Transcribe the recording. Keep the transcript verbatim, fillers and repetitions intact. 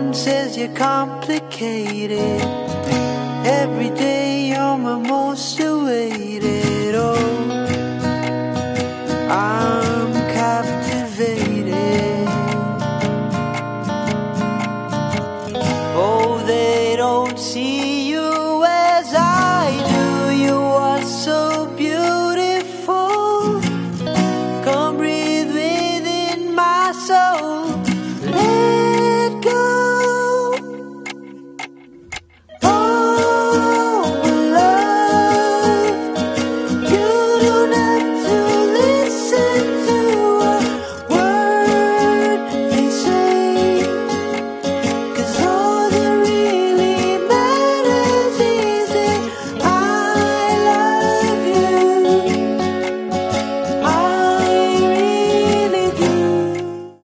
Everyone says you're complicated. Every day you're my most awaited. Oh, I